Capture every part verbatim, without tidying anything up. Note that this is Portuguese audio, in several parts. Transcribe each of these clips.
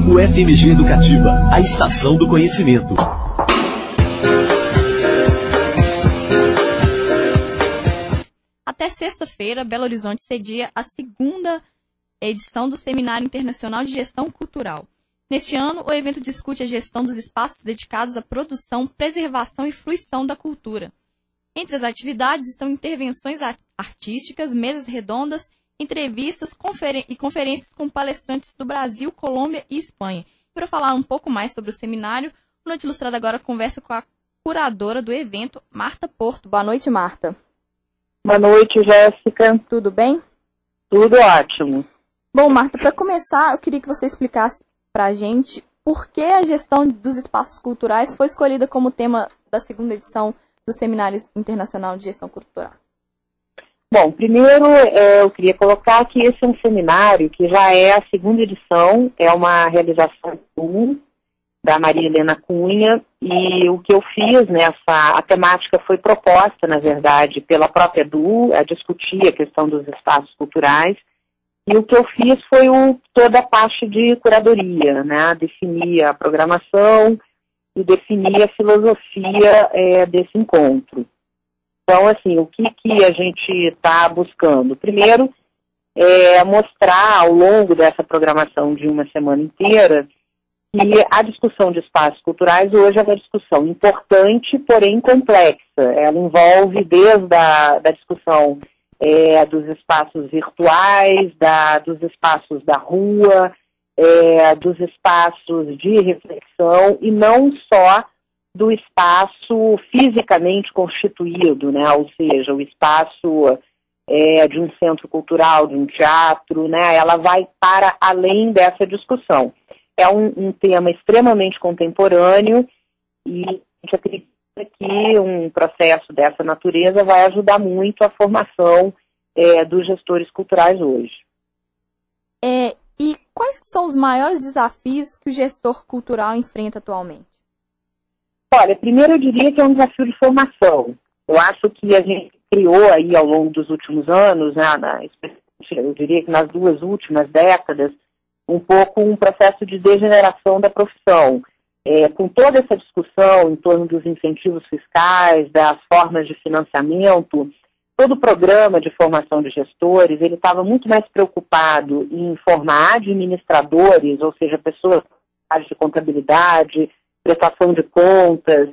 U F M G Educativa, a estação do conhecimento. Até sexta-feira, Belo Horizonte cedia a segunda edição do Seminário Internacional de Gestão Cultural. Neste ano, o evento discute a gestão dos espaços dedicados à produção, preservação e fruição da cultura. Entre as atividades estão intervenções artísticas, mesas redondas, entrevistas conferen- e conferências com palestrantes do Brasil, Colômbia e Espanha. Para falar um pouco mais sobre o seminário, o Noite Ilustrada agora conversa com a curadora do evento, Marta Porto. Boa noite, Marta. Boa noite, Jéssica. Tudo bem? Tudo ótimo. Bom, Marta, para começar, eu queria que você explicasse para a gente por que a gestão dos espaços culturais foi escolhida como tema da segunda edição do Seminário Internacional de Gestão Cultural. Bom, primeiro é, eu queria colocar que esse é um seminário que já é a segunda edição, é uma realização comum da Maria Helena Cunha, e o que eu fiz nessa, a temática foi proposta, na verdade, pela própria Edu, a discutir a questão dos espaços culturais, e o que eu fiz foi o, toda a parte de curadoria, né, definir a programação e definir a filosofia é, desse encontro. Então, assim, o que, que a gente está buscando? Primeiro, é mostrar ao longo dessa programação de uma semana inteira que a discussão de espaços culturais hoje é uma discussão importante, porém complexa. Ela envolve desde a da discussão é, dos espaços virtuais, da, dos espaços da rua, é, dos espaços de reflexão, e não só do espaço fisicamente constituído, né? Ou seja, o espaço é, de um centro cultural, de um teatro, né? Ela vai para além dessa discussão. É um, um tema extremamente contemporâneo e a gente acredita que um processo dessa natureza vai ajudar muito a formação é, dos gestores culturais hoje. É, e quais são os maiores desafios que o gestor cultural enfrenta atualmente? Olha, primeiro eu diria que é um desafio de formação. Eu acho que a gente criou aí ao longo dos últimos anos, né, na, eu diria que nas duas últimas décadas, um pouco um processo de degeneração da profissão. É, com toda essa discussão em torno dos incentivos fiscais, das formas de financiamento, todo o programa de formação de gestores, ele estava muito mais preocupado em formar administradores, ou seja, pessoas de contabilidade, prestação de contas,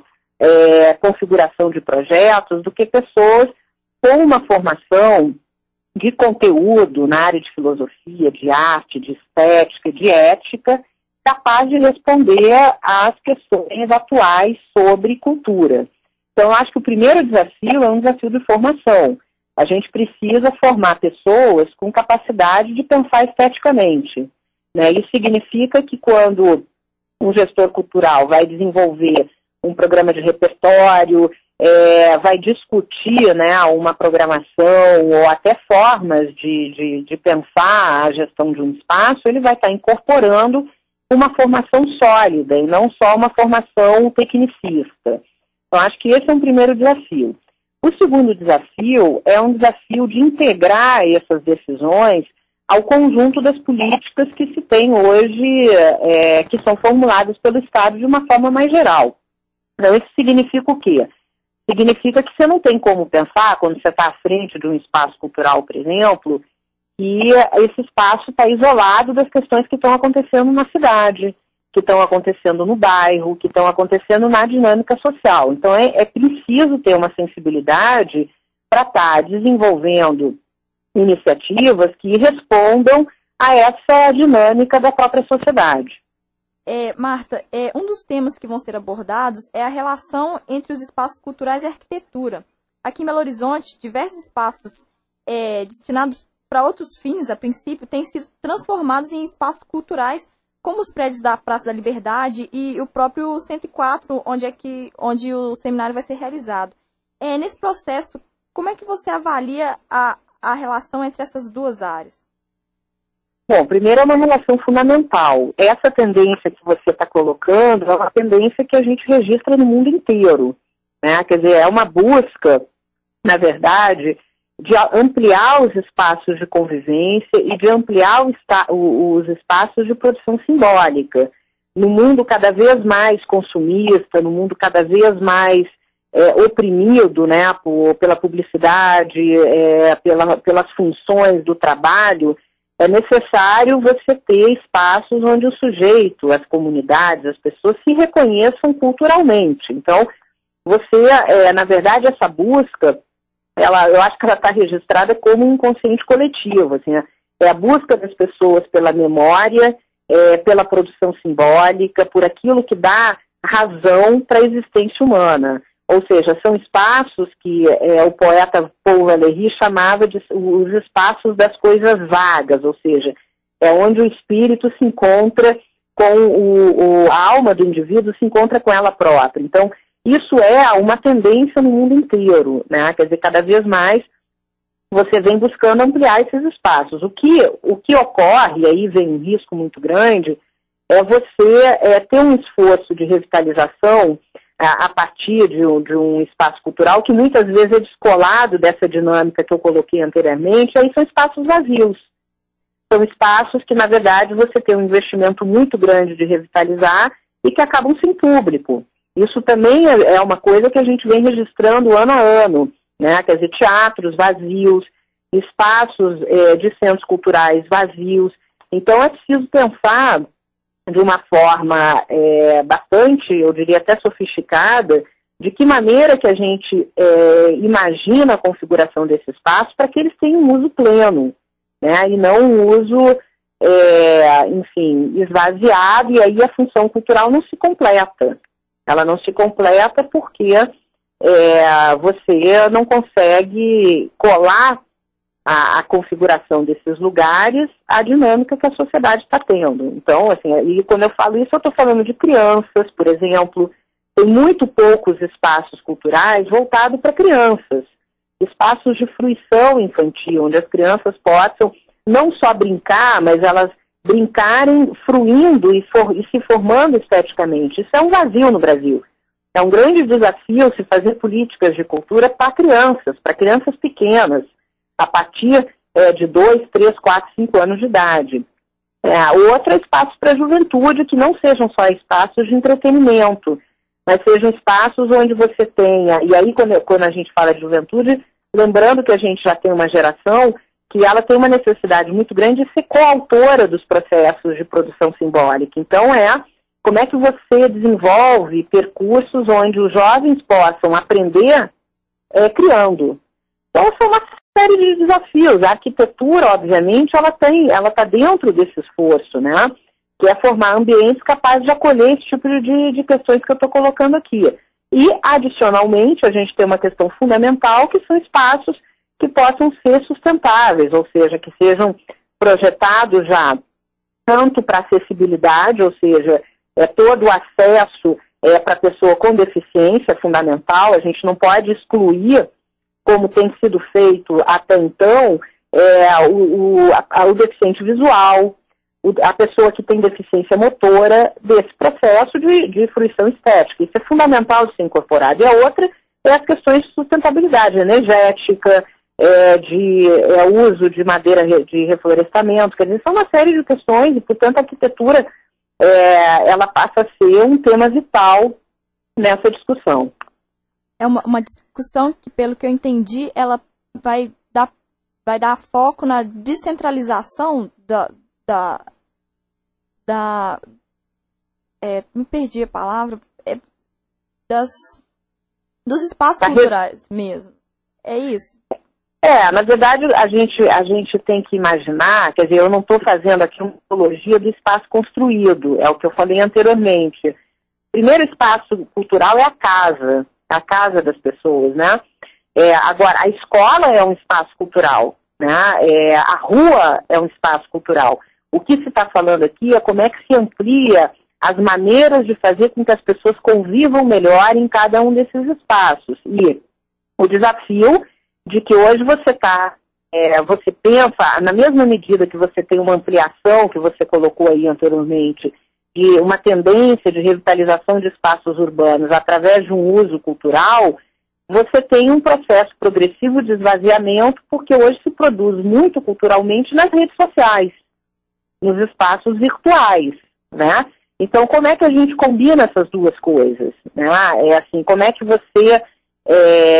é, configuração de projetos, do que pessoas com uma formação de conteúdo na área de filosofia, de arte, de estética, de ética, capaz de responder às questões atuais sobre cultura. Então, eu acho que o primeiro desafio é um desafio de formação. A gente precisa formar pessoas com capacidade de pensar esteticamente, né? Isso significa que quando um gestor cultural vai desenvolver um programa de repertório, é, vai discutir, né, uma programação ou até formas de, de, de pensar a gestão de um espaço, ele vai estar incorporando uma formação sólida e não só uma formação tecnicista. Então, acho que esse é um primeiro desafio. O segundo desafio é um desafio de integrar essas decisões ao conjunto das políticas que se tem hoje, é, que são formuladas pelo Estado de uma forma mais geral. Então, isso significa o quê? Significa que você não tem como pensar, quando você está à frente de um espaço cultural, por exemplo, que esse espaço está isolado das questões que estão acontecendo na cidade, que estão acontecendo no bairro, que estão acontecendo na dinâmica social. Então, é, é preciso ter uma sensibilidade para estar desenvolvendo iniciativas que respondam a essa dinâmica da própria sociedade. É, Marta, é, um dos temas que vão ser abordados é a relação entre os espaços culturais e a arquitetura. Aqui em Belo Horizonte, diversos espaços é, destinados para outros fins, a princípio, têm sido transformados em espaços culturais, como os prédios da Praça da Liberdade e o próprio cento e quatro, onde, é que, onde o seminário vai ser realizado. É, nesse processo, como é que você avalia a a relação entre essas duas áreas? Bom, primeiro é uma relação fundamental. Essa tendência que você está colocando é uma tendência que a gente registra no mundo inteiro, né? Quer dizer, é uma busca, na verdade, de ampliar os espaços de convivência e de ampliar os espaços de produção simbólica. No mundo cada vez mais consumista, no mundo cada vez mais é, oprimido, né, por, pela publicidade, é, pela, pelas funções do trabalho, é necessário você ter espaços onde o sujeito, as comunidades, as pessoas se reconheçam culturalmente. Então, você, é, na verdade, essa busca, ela, eu acho que ela está registrada como um inconsciente coletivo. Assim, né? É a busca das pessoas pela memória, é, pela produção simbólica, por aquilo que dá razão para a existência humana. Ou seja, são espaços que é, o poeta Paul Valéry chamava de os espaços das coisas vagas, ou seja, é onde o espírito se encontra com o, o, a alma do indivíduo se encontra com ela própria. Então, isso é uma tendência no mundo inteiro, né? Quer dizer, cada vez mais você vem buscando ampliar esses espaços. O que, o que ocorre, e aí vem um risco muito grande, é você é, ter um esforço de revitalização a, a partir de um, de um espaço cultural que muitas vezes é descolado dessa dinâmica que eu coloquei anteriormente, aí são espaços vazios. São espaços que, na verdade, você tem um investimento muito grande de revitalizar e que acabam sem público. Isso também é uma coisa que a gente vem registrando ano a ano, né? Quer dizer, teatros vazios, espaços é, de centros culturais vazios. Então é preciso pensar de uma forma é, bastante, eu diria até sofisticada, de que maneira que a gente é, imagina a configuração desse espaço para que eles tenham um uso pleno, né? E não um uso, é, enfim, esvaziado, e aí a função cultural não se completa. Ela não se completa porque é, você não consegue colar a, a configuração desses lugares à dinâmica que a sociedade está tendo. Então, assim, e quando eu falo isso, eu estou falando de crianças, por exemplo. Tem muito poucos espaços culturais voltados para crianças. Espaços de fruição infantil, onde as crianças possam não só brincar, mas elas brincarem fruindo e, for, e se formando esteticamente. Isso é um vazio no Brasil. É um grande desafio se fazer políticas de cultura para crianças, para crianças pequenas, a partir é, de dois, três, quatro, cinco anos de idade. É, outro é espaço para a juventude, que não sejam só espaços de entretenimento, mas sejam espaços onde você tenha, e aí quando, quando a gente fala de juventude, lembrando que a gente já tem uma geração que ela tem uma necessidade muito grande de ser coautora dos processos de produção simbólica. Então é como é que você desenvolve percursos onde os jovens possam aprender é, criando. Então são uma série de desafios. A arquitetura, obviamente, ela tem, ela está dentro desse esforço, né? Que é formar ambientes capazes de acolher esse tipo de, de questões que eu estou colocando aqui. E, adicionalmente, a gente tem uma questão fundamental, que são espaços que possam ser sustentáveis, ou seja, que sejam projetados já tanto para acessibilidade, ou seja, é, todo o acesso é, para a pessoa com deficiência é fundamental. A gente não pode excluir, como tem sido feito até então, é, o, o, a, o deficiente visual, o, a pessoa que tem deficiência motora, desse processo de, de fruição estética. Isso é fundamental de ser incorporado. E a outra é as questões de sustentabilidade energética, é, de é, uso de madeira de reflorestamento. Quer dizer, são uma série de questões e, portanto, a arquitetura é, ela passa a ser um tema vital nessa discussão. É uma, uma discussão que, pelo que eu entendi, ela vai dar, vai dar foco na descentralização da... da, da é, me perdi a palavra, é, das, dos espaços da culturais re... mesmo. É isso? É, na verdade, a gente, a gente tem que imaginar, quer dizer, eu não estou fazendo aqui uma tipologia do espaço construído, é o que eu falei anteriormente. O primeiro espaço cultural é a casa, a casa das pessoas, né? É, agora, a escola é um espaço cultural, né? É, a rua é um espaço cultural. O que se está falando aqui é como é que se amplia as maneiras de fazer com que as pessoas convivam melhor em cada um desses espaços. E o desafio de que hoje você está, é, você pensa, na mesma medida que você tem uma ampliação, que você colocou aí anteriormente, de uma tendência de revitalização de espaços urbanos através de um uso cultural, você tem um processo progressivo de esvaziamento, porque hoje se produz muito culturalmente nas redes sociais, nos espaços virtuais, né? Então, como é que a gente combina essas duas coisas? Né? É assim, como é que você é,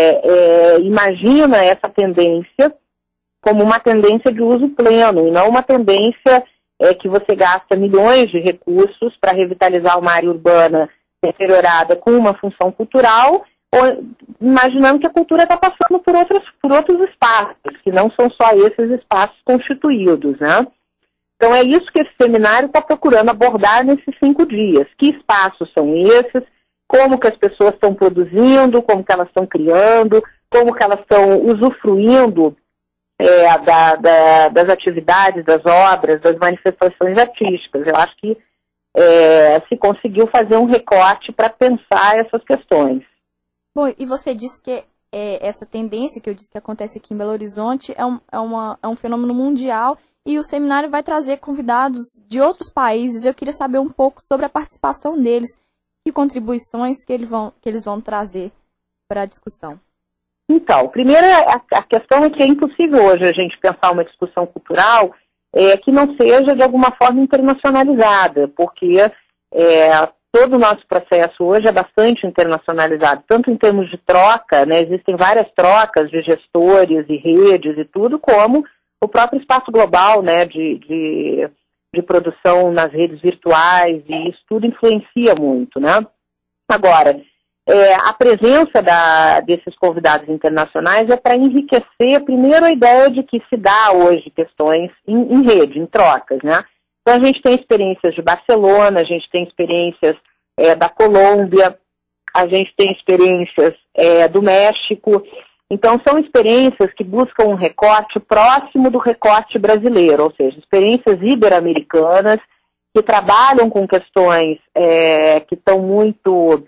é, imagina essa tendência como uma tendência de uso pleno, e não uma tendência é, que você gasta milhões de recursos para revitalizar uma área urbana deteriorada com uma função cultural, ou, imaginando que a cultura está passando por, outros, por outros espaços, que não são só esses espaços constituídos, né? Então é isso que esse seminário está procurando abordar nesses cinco dias. Que espaços são esses? Como que as pessoas estão produzindo? Como que elas estão criando? Como que elas estão usufruindo é, da, da, das atividades, das obras, das manifestações artísticas? Eu acho que é, se conseguiu fazer um recorte para pensar essas questões. Bom, e você disse que é, essa tendência que eu disse que acontece aqui em Belo Horizonte é um, é uma, é um fenômeno mundial. E o seminário vai trazer convidados de outros países. Eu queria saber um pouco sobre a participação deles, que contribuições que eles vão, que eles vão trazer para a discussão. Então, primeiro, a, a questão é que é impossível hoje a gente pensar uma discussão cultural é, que não seja de alguma forma internacionalizada, porque é, todo o nosso processo hoje é bastante internacionalizado, tanto em termos de troca, né, existem várias trocas de gestores e redes e tudo, como o próprio espaço global, né, de, de, de produção nas redes virtuais, e isso tudo influencia muito, né? Agora, é, a presença da, desses convidados internacionais é para enriquecer, primeiro, a ideia de que se dá hoje questões em, em rede, em trocas, né? Então, a gente tem experiências de Barcelona, a gente tem experiências é, da Colômbia, a gente tem experiências é, do México. Então, são experiências que buscam um recorte próximo do recorte brasileiro, ou seja, experiências ibero-americanas que trabalham com questões é, que estão muito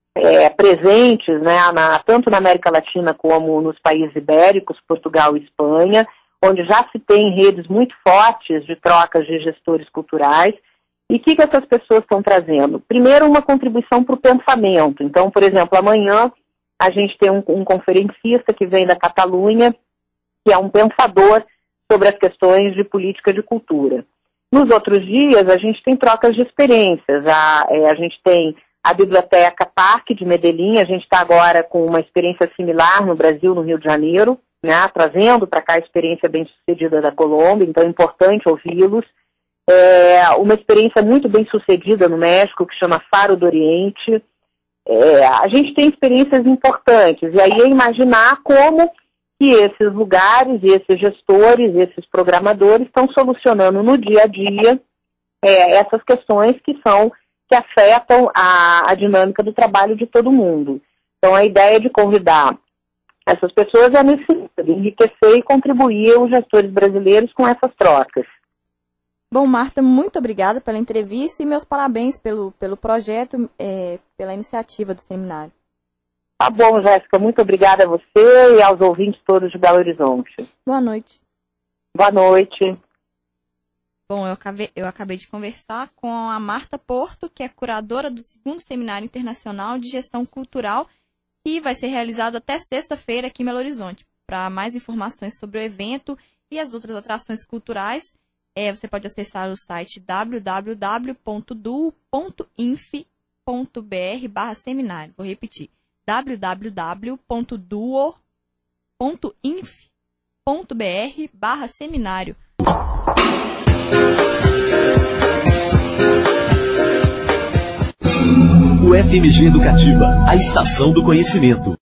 é, presentes, né, na, tanto na América Latina como nos países ibéricos, Portugal e Espanha, onde já se tem redes muito fortes de trocas de gestores culturais. E o que, que essas pessoas estão trazendo? Primeiro, uma contribuição para o pensamento. Então, por exemplo, amanhã a gente tem um, um conferencista que vem da Catalunha, que é um pensador sobre as questões de política de cultura. Nos outros dias, a gente tem trocas de experiências. A, é, a gente tem a Biblioteca Parque de Medellín, a gente está agora com uma experiência similar no Brasil, no Rio de Janeiro, né, trazendo para cá a experiência bem-sucedida da Colômbia, então é importante ouvi-los. É, uma experiência muito bem-sucedida no México, que chama Faro do Oriente. É, a gente tem experiências importantes, e aí é imaginar como que esses lugares, esses gestores, esses programadores estão solucionando no dia a dia é, essas questões que são, que afetam a, a dinâmica do trabalho de todo mundo. Então, a ideia de convidar essas pessoas é nesse sentido, enriquecer e contribuir os gestores brasileiros com essas trocas. Bom, Marta, muito obrigada pela entrevista e meus parabéns pelo, pelo projeto, é, pela iniciativa do seminário. Tá bom, Jéssica, muito obrigada a você e aos ouvintes todos de Belo Horizonte. Boa noite. Boa noite. Bom, eu acabei, eu acabei de conversar com a Marta Porto, que é curadora do segundo Seminário Internacional de Gestão Cultural, que vai ser realizado até sexta-feira aqui em Belo Horizonte. Para mais informações sobre o evento e as outras atrações culturais, É, você pode acessar o site w w w ponto duo ponto inf ponto b r barra seminário. Vou repetir, w w w ponto duo ponto inf ponto b r barra seminário. O F M G Educativa, a estação do conhecimento.